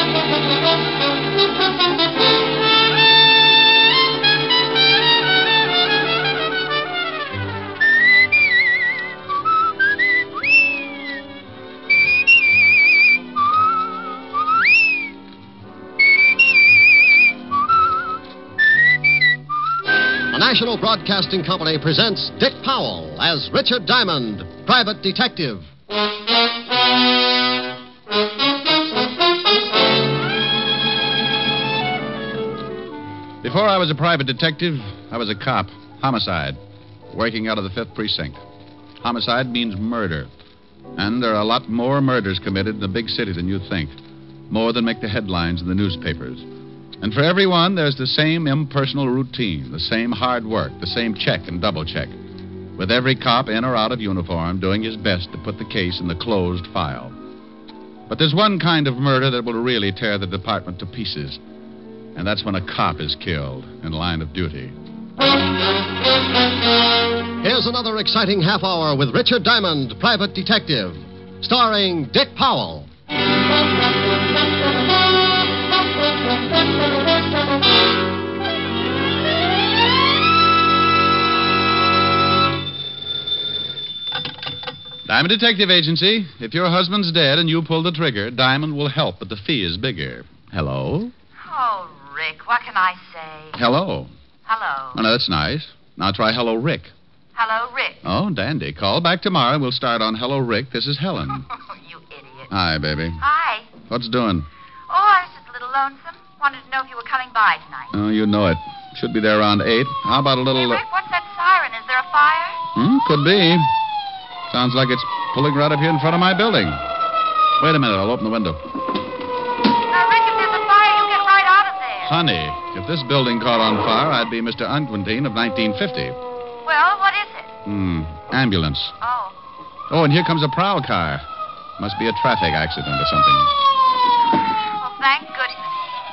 The National Broadcasting Company presents Dick Powell as Richard Diamond, Private Detective. Before I was a private detective, I was a cop. Homicide. Working out of the 5th Precinct. Homicide means murder. And there are a lot more murders committed in a big city than you think. More than make the headlines in the newspapers. And for everyone, there's the same impersonal routine, the same hard work, the same check and double check. With every cop in or out of uniform doing his best to put the case in the closed file. But there's one kind of murder that will really tear the department to pieces. And that's when a cop is killed in line of duty. Here's another exciting half hour with Richard Diamond, Private Detective, starring Dick Powell. Diamond Detective Agency. If your husband's dead and you pull the trigger, Diamond will help, but the fee is bigger. Hello? Oh, Rick, what can I say? Hello. Hello. Oh, no, that's nice. Now try Hello, Rick. Hello, Rick. Oh, dandy. Call back tomorrow and we'll start on Hello, Rick. This is Helen. You idiot. Hi, baby. Hi. What's doing? Oh, I was just a little lonesome. Wanted to know if you were coming by tonight. Oh, you know it. Should be there around 8. How about a little... Hey, Rick, what's that siren? Is there a fire? Could be. Sounds like it's pulling right up here in front of my building. Wait a minute. I'll open the window. Now, Rick, if there's a fire, you get right out of there. Honey, if this building caught on fire, I'd be Mr. Unquintine of 1950. Well, what is it? Ambulance. Oh. Oh, and here comes a prowl car. Must be a traffic accident or something. Well, thank goodness.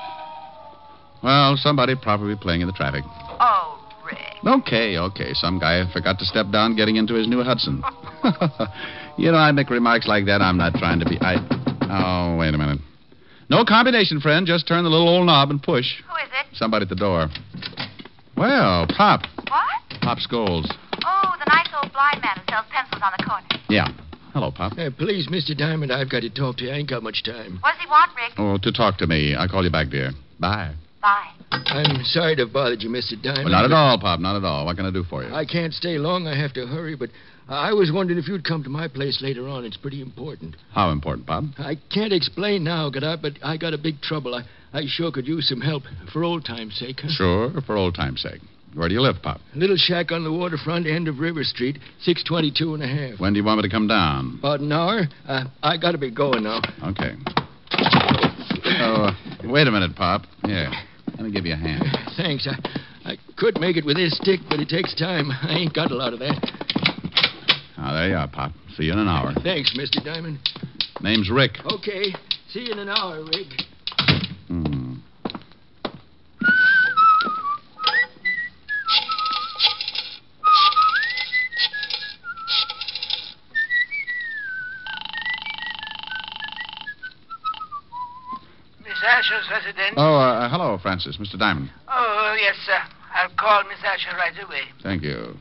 Well, somebody probably playing in the traffic. Oh, Rick. Okay. Some guy forgot to step down getting into his new Hudson. You know, I make remarks like that. I'm not trying to be... Oh, wait a minute. No combination, friend. Just turn the little old knob and push. Who is it? Somebody at the door. Well, Pop. What? Pop Scholes. Oh, the nice old blind man who sells pencils on the corner. Yeah. Hello, Pop. Please, Mr. Diamond, I've got to talk to you. I ain't got much time. What does he want, Rick? Oh, to talk to me. I'll call you back, dear. Bye. Bye. I'm sorry to have bothered you, Mr. Diamond. Well, not at all, Pop. Not at all. What can I do for you? I can't stay long. I have to hurry, but I was wondering if you'd come to my place later on. It's pretty important. How important, Pop? I can't explain now, but I got a big trouble. I sure could use some help for old time's sake. Huh? Sure, for old time's sake. Where do you live, Pop? A little shack on the waterfront end of River Street, 622 and a half. When do you want me to come down? About an hour. I got to be going now. Okay. Oh, wait a minute, Pop. Here, let me give you a hand. Thanks. I could make it with this stick, but it takes time. I ain't got a lot of that. Ah, there you are, Pop. See you in an hour. Thanks, Mr. Diamond. Name's Rick. Okay. See you in an hour, Rick. Asher's residence. Oh, hello, Francis. Mr. Diamond. Oh, yes, sir. I'll call Miss Asher right away. Thank you.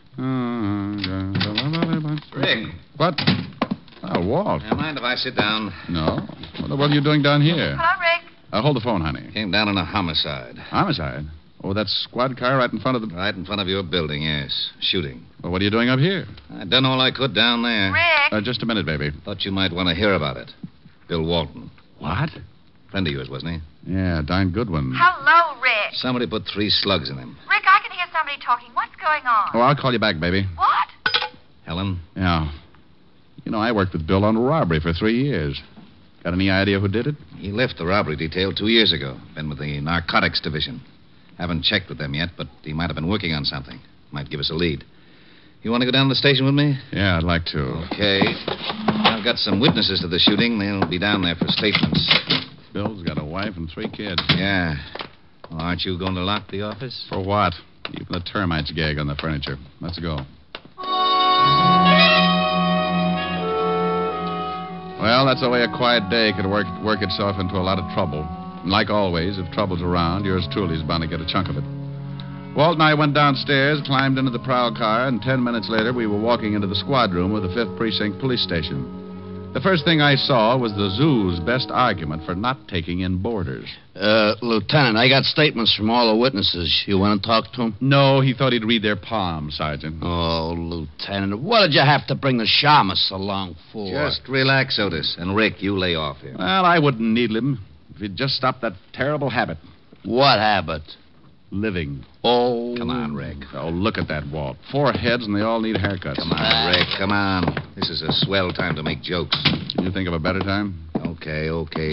Rick. What? Oh, Walt. Mind if I sit down? No. What are you doing down here? Hello, Rick. Hold the phone, honey. Came down on a homicide. Homicide? Oh, that squad car right in front of the... Right in front of your building, yes. Shooting. Well, what are you doing up here? I done all I could down there. Rick. Just a minute, baby. Thought you might want to hear about it. Bill Walton. What? Friend of yours, wasn't he? Yeah, darn good one. Hello, Rick. Somebody put 3 slugs in him. Rick, I can hear somebody talking. What's going on? Oh, I'll call you back, baby. What? Helen? Yeah. You know, I worked with Bill on robbery for 3 years. Got any idea who did it? He left the robbery detail 2 years ago. Been with the narcotics division. Haven't checked with them yet, but he might have been working on something. Might give us a lead. You want to go down to the station with me? Yeah, I'd like to. Okay. I've got some witnesses to the shooting. They'll be down there for statements. Bill's got a wife and 3 kids. Yeah. Well, aren't you going to lock the office? For what? Even the termites gag on the furniture. Let's go. Well, that's the way a quiet day could work itself into a lot of trouble. And like always, if trouble's around, yours truly is bound to get a chunk of it. Walt and I went downstairs, climbed into the prowl car, and 10 minutes later we were walking into the squad room of the 5th Precinct Police Station. The first thing I saw was the zoo's best argument for not taking in boarders. Lieutenant, I got statements from all the witnesses. You want to talk to them? No, he thought he'd read their palms, Sergeant. Oh, Lieutenant, what did you have to bring the shamus along for? Just relax, Otis. And Rick, you lay off here. Well, I wouldn't needle him if he'd just stopped that terrible habit. What habit? Living. Oh. Come on, Rick. Oh, look at that, Walt. 4 heads and they all need haircuts. Come on, Rick. Come on. This is a swell time to make jokes. Can you think of a better time? Okay.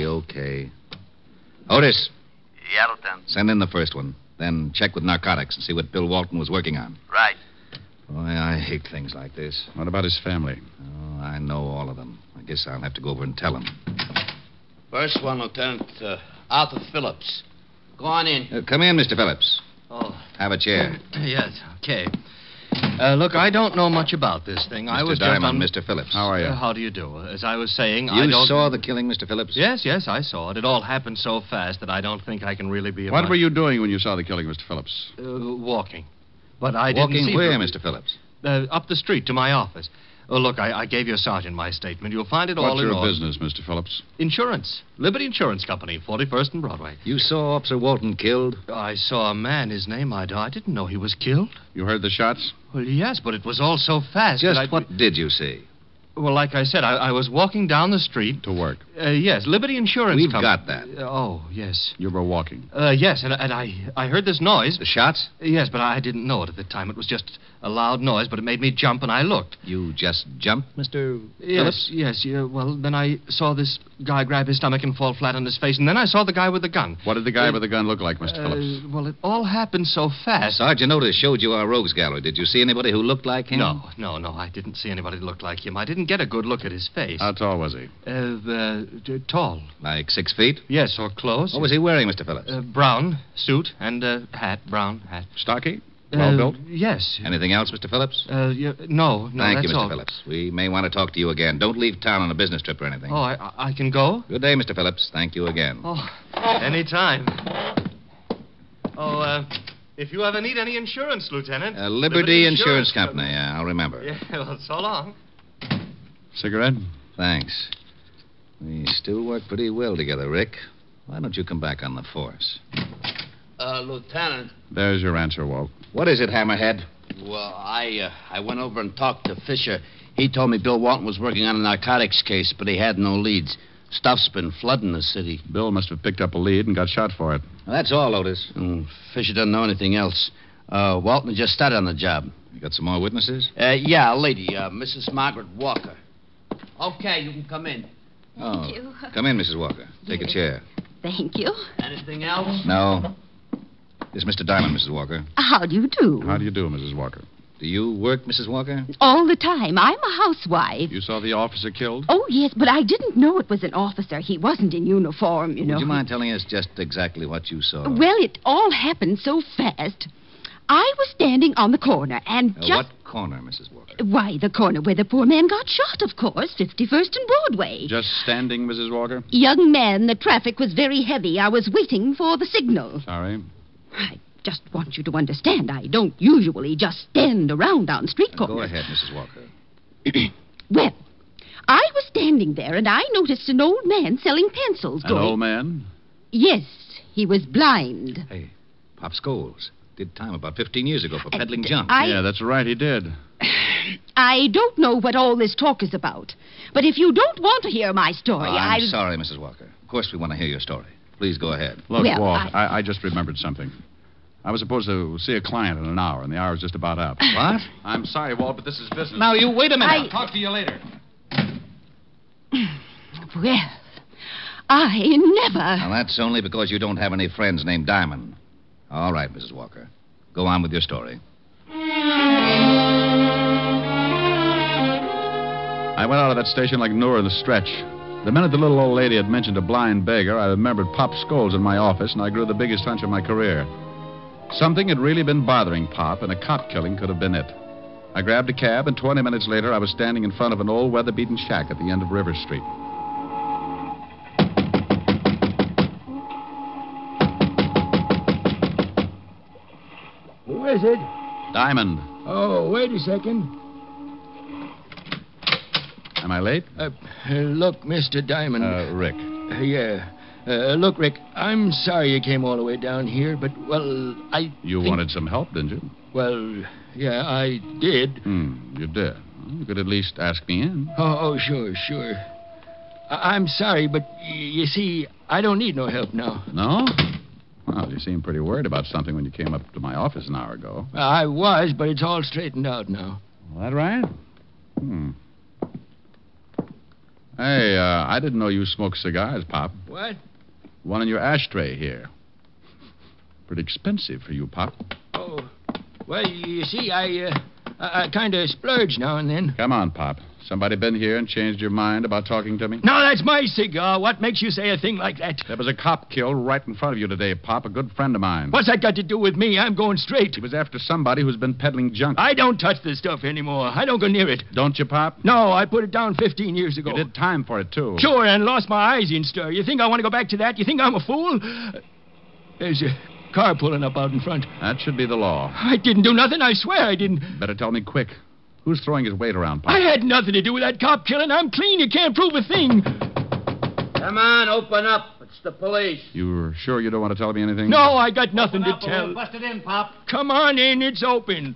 Otis, Yeah, Lieutenant. send in the first one. Then check with narcotics and see what Bill Walton was working on. Right. Boy, I hate things like this. What about his family? Oh, I know all of them. I guess I'll have to go over and tell them. First one, Lieutenant, Arthur Phillips. Go on in. Come in, Mr. Phillips. Oh, Have a chair. yes, okay. Look, I don't know much about this thing. I was Mr. Diamond, just on... Mr. Phillips. How are you? How do you do? As I was saying, You I don't... saw the killing, Mr. Phillips? Yes, I saw it. It all happened so fast that I don't think I can really be... What were you doing when you saw the killing, Mr. Phillips? Walking. But I didn't Walking see... where, Mr. Phillips? Up the street to my office. Oh, look, I gave your sergeant my statement. You'll find it all What's in your order. business, Mr. Phillips? Insurance. Liberty Insurance Company, 41st and Broadway. You saw Officer Walton killed? I saw a man, his name I didn't know he was killed. You heard the shots? Well, yes, but it was all so fast. Just that what did you see? Well, like I said, I was walking down the street. To work. Yes, Liberty Insurance We've Company. got that. Oh, yes. You were walking. Yes, and I heard this noise. The shots? Yes, but I didn't know it at the time. It was just a loud noise, but it made me jump, and I looked. You just jumped, Mr. Yes, Phillips? yes. Yeah, well, then I saw this guy grab his stomach and fall flat on his face, and then I saw the guy with the gun. What did the guy with the gun look like, Mr. Phillips? Well, it all happened so fast. Sergeant Otis showed you our rogues gallery. Did you see anybody who looked like him? No. I didn't see anybody that looked like him. I didn't get a good look at his face. How tall was he? Tall. Like 6 feet? Yes, or close. What was he wearing, Mr. Phillips? Brown suit and hat, brown hat. Stocky? Well built? Yes. Anything else, Mr. Phillips? No, Thank that's you, Mr. all. Phillips. We may want to talk to you again. Don't leave town on a business trip or anything. Oh, I can go? Good day, Mr. Phillips. Thank you again. Oh, anytime. Oh, if you ever need any insurance, Lieutenant. Liberty Insurance Company. Yeah, I'll remember. Yeah, well, so long. Cigarette? Thanks. We still work pretty well together, Rick. Why don't you come back on the force? Lieutenant. There's your answer, Walt. What is it, Hammerhead? Well, I went over and talked to Fisher. He told me Bill Walton was working on a narcotics case, but he had no leads. Stuff's been flooding the city. Bill must have picked up a lead and got shot for it. Well, that's all, Otis. Fisher doesn't know anything else. Walton just started on the job. You got some more witnesses? Yeah, a lady, Mrs. Margaret Walker. Okay, you can come in. Thank you. Come in, Mrs. Walker. Take a chair. Thank you. Anything else? No. This is Mr. Diamond, Mrs. Walker. How do you do? How do you do, Mrs. Walker? Do you work, Mrs. Walker? All the time. I'm a housewife. You saw the officer killed? Oh, yes, but I didn't know it was an officer. He wasn't in uniform, you know. Would you mind telling us just exactly what you saw? Well, it all happened so fast. I was standing on the corner and just... What corner, Mrs. Walker? Why, the corner where the poor man got shot, of course. 51st and Broadway. Just standing, Mrs. Walker? Young man, the traffic was very heavy. I was waiting for the signal. Sorry. I just want you to understand, I don't usually just stand around on street corners. Go ahead, Mrs. Walker. Well, I was standing there and I noticed an old man selling pencils. An old man? Yes, he was blind. Hey, Pop Scholes did time about 15 years ago for peddling junk. Yeah, that's right, he did. I don't know what all this talk is about, but if you don't want to hear my story, I'm sorry, Mrs. Walker. Of course we want to hear your story. Please go ahead. Look, Well, Walt, I just remembered something. I was supposed to see a client in an hour, and the hour's just about up. What? I'm sorry, Walt, but this is business. Now, you wait a minute. I- I'll talk to you later. Well, I never... Now, that's only because you don't have any friends named Diamond. All right, Mrs. Walker. Go on with your story. I went out of that station like Noor in the stretch. The minute the little old lady had mentioned a blind beggar, I remembered Pop Scholes in my office, and I grew the biggest hunch of my career. Something had really been bothering Pop, and a cop killing could have been it. I grabbed a cab, and 20 minutes later, I was standing in front of an old weather-beaten shack at the end of River Street. Who is it? Diamond. Oh, wait a second. Am I late? Look, Mr. Diamond. Rick. Yeah. Look, Rick, I'm sorry you came all the way down here, but, well, You wanted some help, didn't you? Well, yeah, I did. You did. Well, you could at least ask me in. Oh, sure. I'm sorry, but you see, I don't need no help now. No? Well, you seemed pretty worried about something when you came up to my office an hour ago. I was, but it's all straightened out now. Well, that right? Hey, I didn't know you smoked cigars, Pop. What? One in your ashtray here. Pretty expensive for you, Pop. Oh, well, you see, I kind of splurge now and then. Come on, Pop. Somebody been here and changed your mind about talking to me? No, that's my cigar. What makes you say a thing like that? There was a cop killed right in front of you today, Pop, a good friend of mine. What's that got to do with me? I'm going straight. He was after somebody who's been peddling junk. I don't touch this stuff anymore. I don't go near it. Don't you, Pop? No, I put it down 15 years ago. You did time for it, too. Sure, and lost my eyes in stir. You think I want to go back to that? You think I'm a fool? There's a car pulling up out in front. That should be the law. I didn't do nothing. I swear I didn't. Better tell me quick. Who's throwing his weight around, Pop? I had nothing to do with that cop killing. I'm clean. You can't prove a thing. Come on, open up. It's the police. You're sure you don't want to tell me anything? No, I got nothing to tell. Busted in, Pop. Come on in. It's open.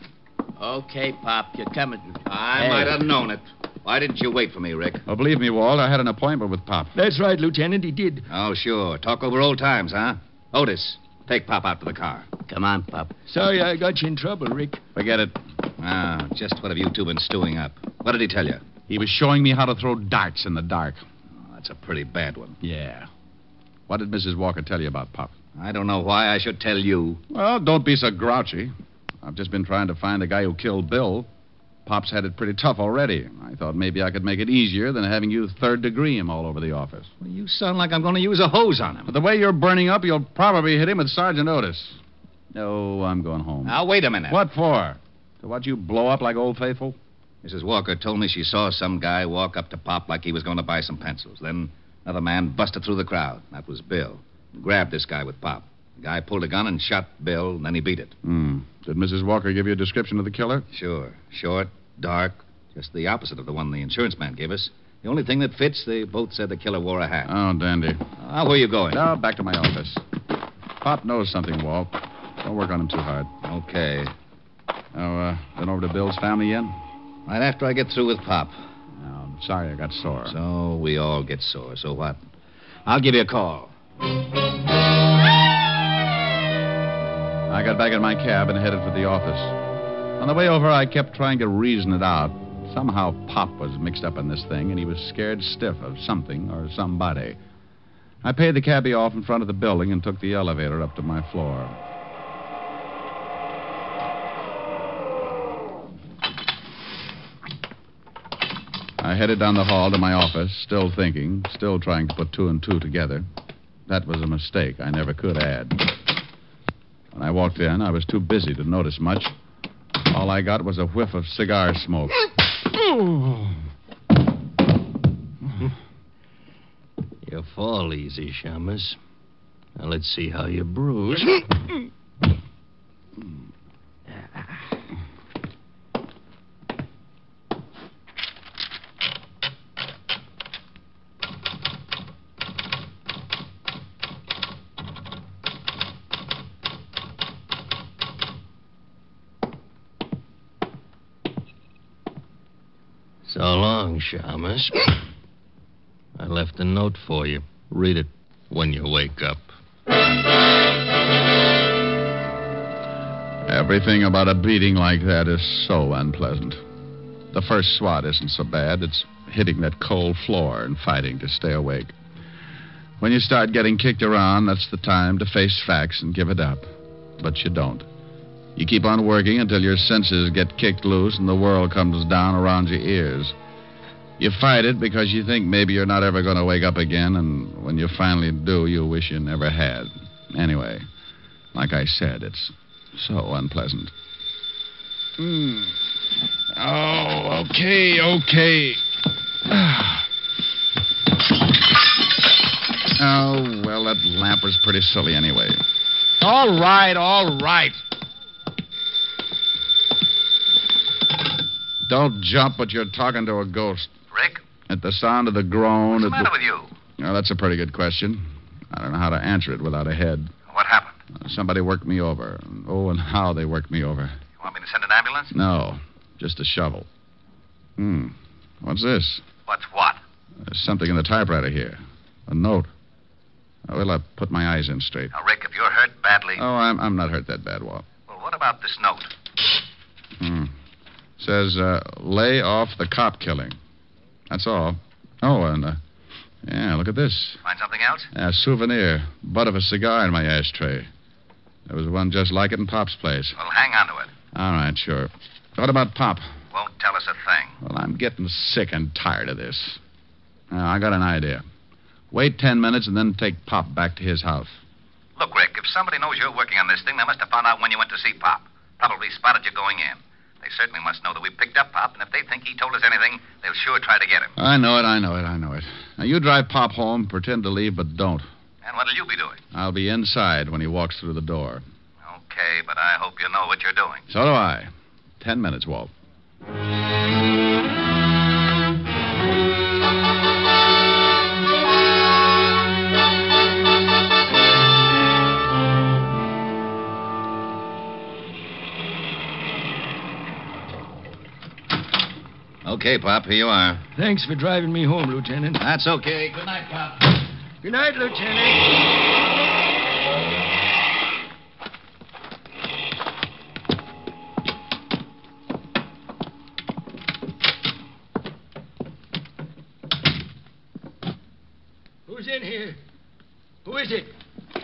Okay, Pop, you're coming. I might have known it. Why didn't you wait for me, Rick? Oh, believe me, Walt, I had an appointment with Pop. That's right, Lieutenant. He did. Oh, sure. Talk over old times, huh? Otis, take Pop out to the car. Come on, Pop. Sorry I got you in trouble, Rick. Forget it. Ah, just what have you two been stewing up? What did he tell you? He was showing me how to throw darts in the dark. Oh, that's a pretty bad one. Yeah. What did Mrs. Walker tell you about Pop? I don't know why I should tell you. Well, don't be so grouchy. I've just been trying to find the guy who killed Bill. Pop's had it pretty tough already. I thought maybe I could make it easier than having you third-degree him all over the office. Well, you sound like I'm going to use a hose on him. But the way you're burning up, you'll probably hit him with Sergeant Otis. No, I'm going home. Now, wait a minute. What for? To watch you blow up like Old Faithful? Mrs. Walker told me she saw some guy walk up to Pop like he was going to buy some pencils. Then another man busted through the crowd. That was Bill. Grabbed this guy with Pop. The guy pulled a gun and shot Bill, and then he beat it. Did Mrs. Walker give you a description of the killer? Sure. Short, dark, just the opposite of the one the insurance man gave us. The only thing that fits, they both said the killer wore a hat. Oh, dandy. Where are you going? Now, back to my office. Pop knows something, Walt. Don't work on him too hard. Okay. Now, been over to Bill's family yet? Right after I get through with Pop. No, I'm sorry I got sore. So we all get sore. So what? I'll give you a call. I got back in my cab and headed for the office. On the way over, I kept trying to reason it out. Somehow Pop was mixed up in this thing, and he was scared stiff of something or somebody. I paid the cabbie off in front of the building and took the elevator up to my floor. I headed down the hall to my office, still thinking, still trying to put two and two together. That was a mistake. I never could add. When I walked in, I was too busy to notice much. All I got was a whiff of cigar smoke. You fall easy, Shamus. Now let's see how you bruise. So long, Shamus. I left a note for you. Read it when you wake up. Everything about a beating like that is so unpleasant. The first swat isn't so bad. It's hitting that cold floor and fighting to stay awake. When you start getting kicked around, that's the time to face facts and give it up. But you don't. You keep on working until your senses get kicked loose and the world comes down around your ears. You fight it because you think maybe you're not ever going to wake up again, and when you finally do, you wish you never had. Anyway, like I said, it's so unpleasant. Oh, okay. Oh, well, that lamp was pretty silly anyway. All right. Don't jump, but you're talking to a ghost. Rick? At the sound of the groan... What's the matter with you? Well, that's a pretty good question. I don't know how to answer it without a head. What happened? Somebody worked me over. Oh, and how they worked me over. You want me to send an ambulance? No, just a shovel. What's this? What's what? There's something in the typewriter here. A note. Well, I'll put my eyes in straight. Now, Rick, if you're hurt badly... Oh, I'm not hurt that bad, Walt. Well, what about this note? Says, lay off the cop killing. That's all. Oh, and, yeah, look at this. Find something else? A souvenir. Butt of a cigar in my ashtray. There was one just like it in Pop's place. Well, hang on to it. All right, sure. What about Pop? Won't tell us a thing. Well, I'm getting sick and tired of this. Now, I got an idea. Wait 10 minutes and then take Pop back to his house. Look, Rick, if somebody knows you're working on this thing, they must have found out when you went to see Pop. Probably spotted you going in. They certainly must know that we picked up Pop, and if they think he told us anything, they'll sure try to get him. I know it. Now, you drive Pop home, pretend to leave, but don't. And what'll you be doing? I'll be inside when he walks through the door. Okay, but I hope you know what you're doing. So do I. 10 minutes, Walt. Okay, Pop, here you are. Thanks for driving me home, Lieutenant. That's okay. Good night, Pop. Good night, Lieutenant. Who's in here? Who is it?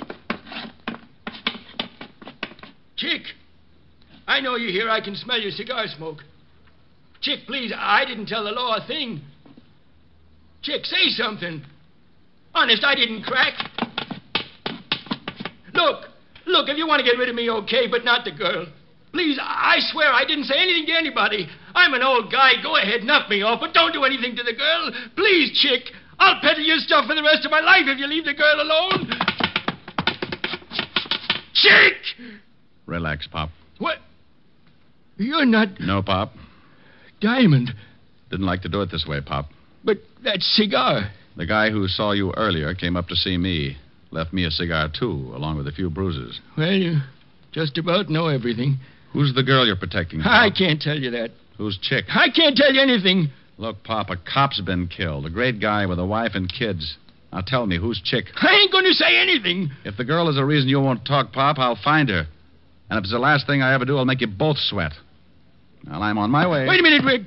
Chick! I know you're here. I can smell your cigar smoke. Chick, please, I didn't tell the law a thing. Chick, say something. Honest, I didn't crack. Look, if you want to get rid of me, okay, but not the girl. Please, I swear I didn't say anything to anybody. I'm an old guy. Go ahead, knock me off, but don't do anything to the girl. Please, Chick. I'll peddle your stuff for the rest of my life if you leave the girl alone. Chick! Relax, Pop. What? You're not... No, Pop. Diamond. Didn't like to do it this way, Pop. But that cigar... The guy who saw you earlier came up to see me. Left me a cigar, too, along with a few bruises. Well, you just about know everything. Who's the girl you're protecting, Pop? I can't tell you that. Who's Chick? I can't tell you anything. Look, Pop, a cop's been killed. A great guy with a wife and kids. Now tell me, who's Chick? I ain't going to say anything. If the girl is a reason you won't talk, Pop, I'll find her. And if it's the last thing I ever do, I'll make you both sweat. Well, I'm on my way. Wait a minute, Rick.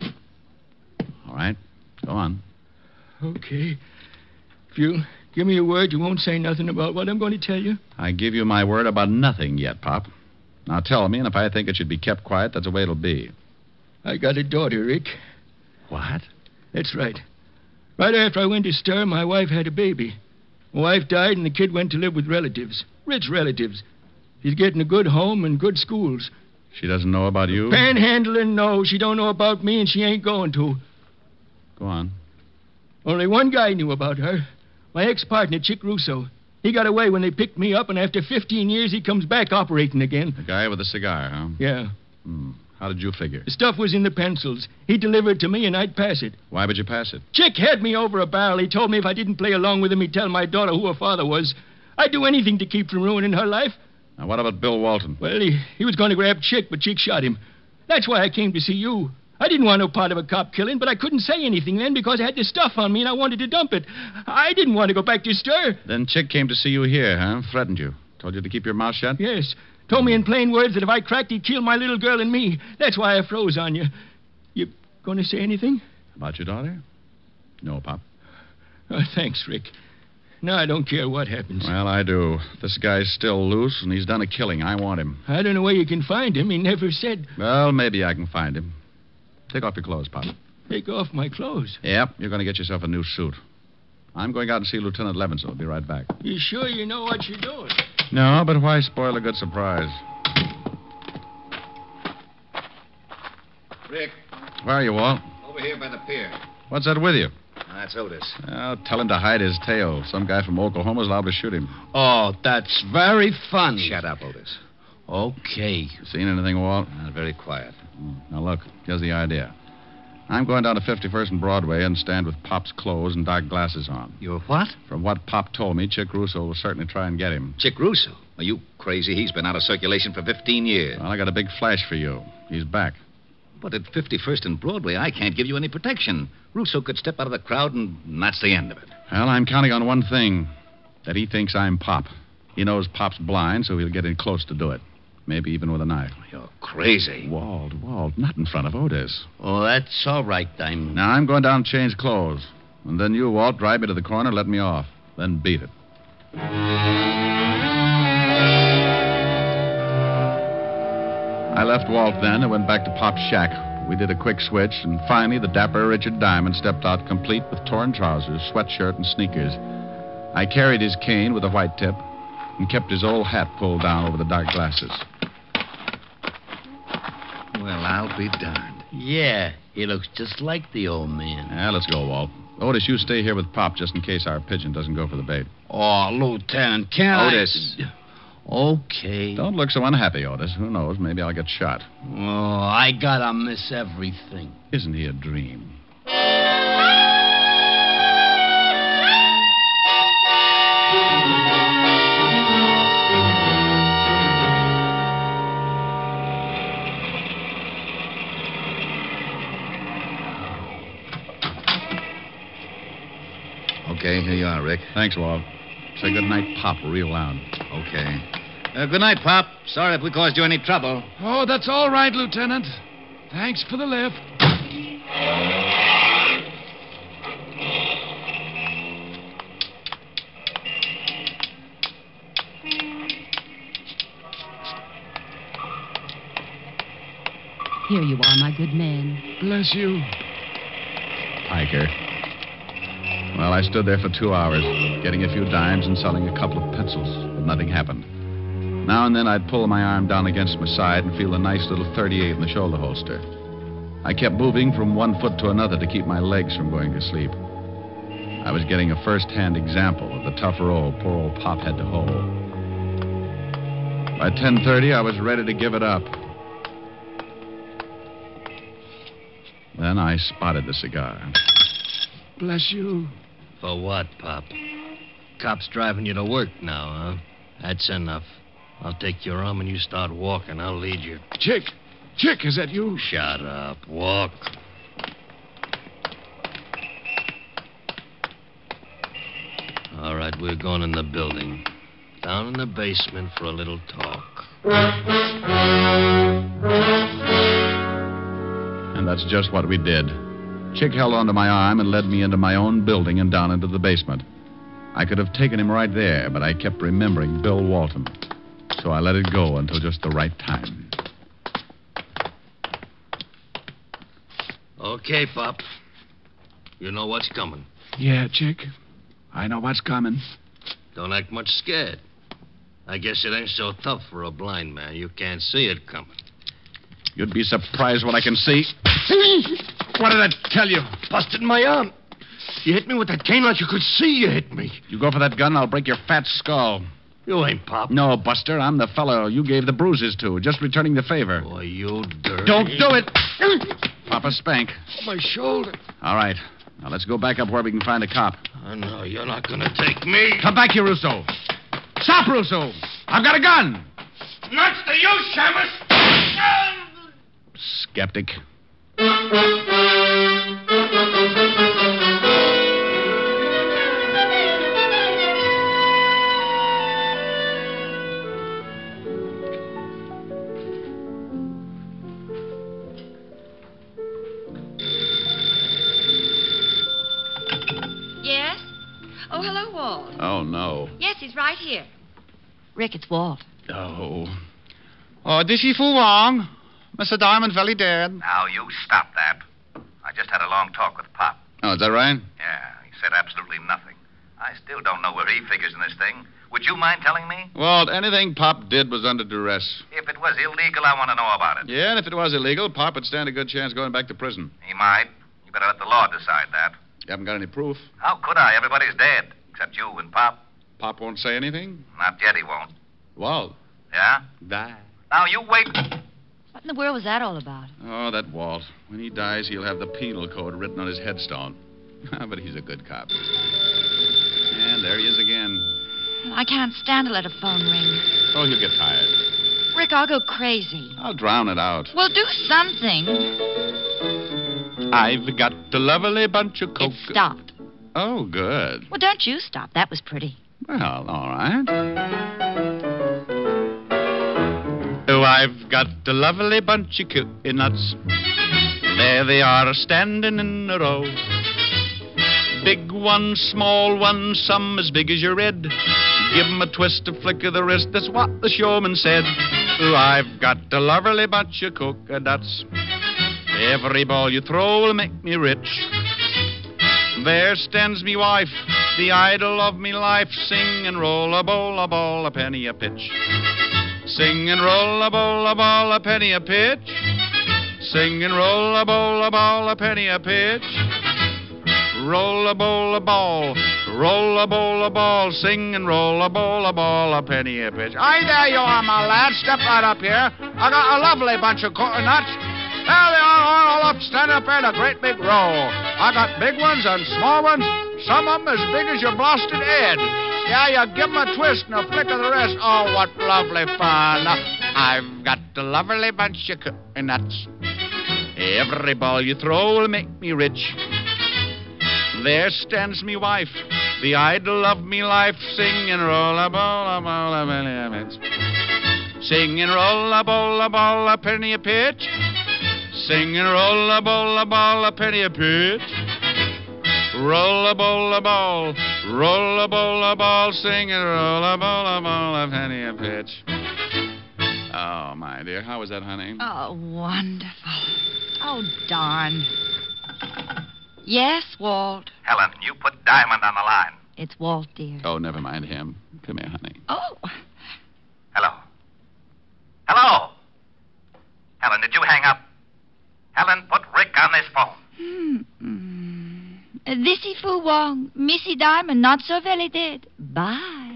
All right. Go on. Okay. If you'll give me your word, you won't say nothing about what I'm going to tell you. I give you my word about nothing yet, Pop. Now tell me, and if I think it should be kept quiet, that's the way it'll be. I got a daughter, Rick. What? That's right. Right after I went to stir, my wife had a baby. My wife died, and the kid went to live with relatives. Rich relatives. She's getting a good home and good schools. She doesn't know about you? Panhandling, no. She don't know about me, and she ain't going to. Go on. Only one guy knew about her. My ex-partner, Chick Russo. He got away when they picked me up, and after 15 years, he comes back operating again. The guy with the cigar, huh? Yeah. How did you figure? The stuff was in the pencils. He delivered it to me, and I'd pass it. Why would you pass it? Chick had me over a barrel. He told me if I didn't play along with him, he'd tell my daughter who her father was. I'd do anything to keep from ruining her life. Now, what about Bill Walton? Well, he was going to grab Chick, but Chick shot him. That's why I came to see you. I didn't want no part of a cop killing, but I couldn't say anything then because I had the stuff on me and I wanted to dump it. I didn't want to go back to stir. Then Chick came to see you here, huh? Threatened you. Told you to keep your mouth shut? Yes. Told me in plain words that if I cracked, he'd kill my little girl and me. That's why I froze on you. You going to say anything? About your daughter? No, Pop. Thanks, Rick. No, I don't care what happens. Well, I do. This guy's still loose, and he's done a killing. I want him. I don't know where you can find him. He never said. Well, maybe I can find him. Take off your clothes, Pop. Take off my clothes? Yep, you're going to get yourself a new suit. I'm going out and see Lieutenant Levinson. I'll be right back. You sure you know what you're doing? No, but why spoil a good surprise? Rick. Where are you, Walt? Over here by the pier. What's that with you? That's Otis. Well, tell him to hide his tail. Some guy from Oklahoma's liable to shoot him. Oh, that's very funny. Shut up, Otis. Okay. Seen anything, Walt? Very quiet. Now, look, here's the idea. I'm going down to 51st and Broadway and stand with Pop's clothes and dark glasses on. You're what? From what Pop told me, Chick Russo will certainly try and get him. Chick Russo? Are you crazy? He's been out of circulation for 15 years. Well, I got a big flash for you. He's back. But at 51st and Broadway, I can't give you any protection. Russo could step out of the crowd, and that's the end of it. Well, I'm counting on one thing. That he thinks I'm Pop. He knows Pop's blind, so he'll get in close to do it. Maybe even with a knife. You're crazy. Walt, not in front of Otis. Oh, that's all right, Diamond. Now, I'm going down and change clothes. And then you, Walt, drive me to the corner, let me off. Then beat it. I left Walt then and went back to Pop's shack. We did a quick switch, and finally the dapper Richard Diamond stepped out complete with torn trousers, sweatshirt, and sneakers. I carried his cane with a white tip and kept his old hat pulled down over the dark glasses. Well, I'll be darned. Yeah, he looks just like the old man. Yeah, let's go, Walt. Otis, you stay here with Pop just in case our pigeon doesn't go for the bait. Oh, Lieutenant, can't Otis. Okay. Don't look so unhappy, Otis. Who knows? Maybe I'll get shot. Oh, I gotta miss everything. Isn't he a dream? Okay, here you are, Rick. Thanks, Walt. Say good night, Pop, real loud. Okay. Good night, Pop. Sorry if we caused you any trouble. Oh, that's all right, Lieutenant. Thanks for the lift. Here you are, my good man. Bless you. Piker. Well, I stood there for 2 hours, getting a few dimes and selling a couple of pencils, but nothing happened. Now and then I'd pull my arm down against my side and feel a nice little .38 in the shoulder holster. I kept moving from one foot to another to keep my legs from going to sleep. I was getting a first-hand example of the tougher role poor old Pop had to hold. By 10:30, I was ready to give it up. Then I spotted the cigar. Bless you. For what, Pop? Cop's driving you to work now, huh? That's enough. I'll take your arm and you start walking. I'll lead you. Chick, is that you? Shut up. Walk. All right, we're going in the building. Down in the basement for a little talk. And that's just what we did. Chick held onto my arm and led me into my own building and down into the basement. I could have taken him right there, but I kept remembering Bill Walton. So I let it go until just the right time. Okay, Pop. You know what's coming. Yeah, Chick. I know what's coming. Don't act much scared. I guess it ain't so tough for a blind man. You can't see it coming. You'd be surprised what I can see. What did I tell you? Busted my arm. You hit me with that cane like you could see you hit me. You go for that gun, I'll break your fat skull. You ain't Pop. No, Buster, I'm the fellow you gave the bruises to, just returning the favor. Boy, you dirty. Don't do it! Papa spank. My shoulder. All right. Now let's go back up where we can find a cop. I know you're not gonna take me. Come back here, Russo. Stop, Russo. I've got a gun. Nuts to you, Shamus! Skeptic. Yes? Oh, hello, Walt. Oh, no. Yes, he's right here. Rick, it's Walt. Oh. Oh, this is for Wong. Mr. Diamond very dead. Now, you stop that. I just had a long talk with Pop. Oh, is that right? Yeah, he said absolutely nothing. I still don't know where he figures in this thing. Would you mind telling me? Well, anything Pop did was under duress. If it was illegal, I want to know about it. Yeah, and if it was illegal, Pop would stand a good chance going back to prison. He might. You better let the law decide that. You haven't got any proof? How could I? Everybody's dead, except you and Pop. Pop won't say anything? Not yet, he won't. Walt. Yeah? Die. Now, you wait. What in the world was that all about? Oh, that Walt. When he dies, he'll have the penal code written on his headstone. But he's a good cop. And there he is again. I can't stand to let a phone ring. Oh, he'll get tired. Rick, I'll go crazy. I'll drown it out. Well, do something. I've got a lovely bunch of coke. It stopped. Oh, good. Well, don't you stop. That was pretty. Well, all right. Oh, I've got a lovely bunch of nuts. There they are, standing in a row. Big ones, small ones, some as big as your head. Give 'em a twist, a flick of the wrist, that's what the showman said. Oh, I've got a lovely bunch of coconuts. Every ball you throw will make me rich. There stands me wife, the idol of me life. Sing and roll a bowl, a ball, a penny a pitch. Sing and roll a bowl, a ball, a penny a pitch. Sing and roll a bowl, a ball, a penny a pitch. Roll a bowl, a ball, roll a bowl, a ball. Sing and roll a bowl, a ball, a penny a pitch. Aye, there you are, my lad. Step right up here. I got a lovely bunch of coconuts. There they are, all up, standing up there in a great big row. I got big ones and small ones, some of them as big as your blasted head. Yeah, you give 'em a twist and a flick of the wrist. Oh, what lovely fun. I've got a lovely bunch of coconuts. Every ball you throw will make me rich. There stands me wife, the idol of me life. Sing and roll a ball, a ball, a penny a pitch. Sing and roll a ball, a ball, a penny a pitch. Sing and roll a ball, a ball, a penny a pitch. Roll a ball, a ball, roll a ball, a ball. Sing and roll a ball, a penny a pitch. Oh, my dear, how was that, honey? Oh, wonderful. Oh, darn. Yes, Walt. Helen, you put Diamond on the line. It's Walt, dear. Oh, never mind him. Come here, honey. Oh. Hello. Hello. Helen, did you hang up? Helen, put Rick on this phone. Thisy Fu Wong, Missy Diamond, not so very dead. Bye.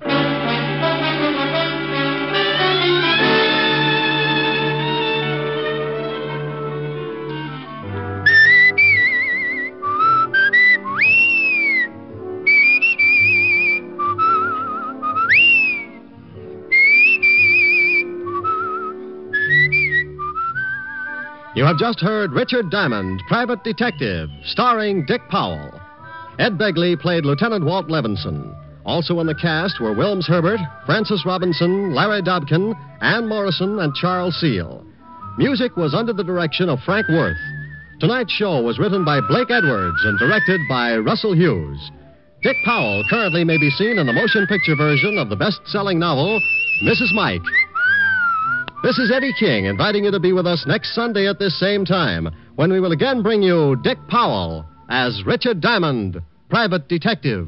You have just heard Richard Diamond, Private Detective, starring Dick Powell. Ed Begley played Lieutenant Walt Levinson. Also in the cast were Wilms Herbert, Francis Robinson, Larry Dobkin, Ann Morrison, and Charles Seal. Music was under the direction of Frank Worth. Tonight's show was written by Blake Edwards and directed by Russell Hughes. Dick Powell currently may be seen in the motion picture version of the best-selling novel, Mrs. Mike. This is Eddie King inviting you to be with us next Sunday at this same time when we will again bring you Dick Powell as Richard Diamond, Private Detective.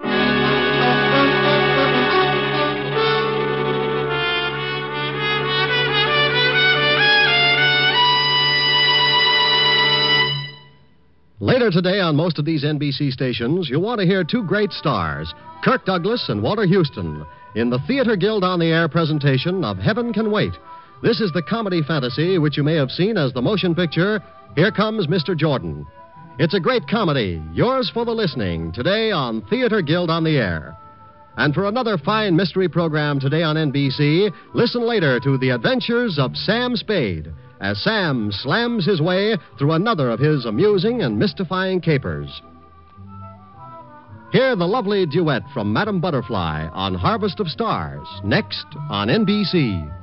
Later today on most of these NBC stations, you'll want to hear two great stars, Kirk Douglas and Walter Houston, in the Theater Guild on the Air presentation of Heaven Can Wait. This is the comedy fantasy which you may have seen as the motion picture, Here Comes Mr. Jordan. It's a great comedy, yours for the listening, today on Theater Guild on the Air. And for another fine mystery program today on NBC, listen later to the adventures of Sam Spade, as Sam slams his way through another of his amusing and mystifying capers. Hear the lovely duet from Madame Butterfly on Harvest of Stars, next on NBC.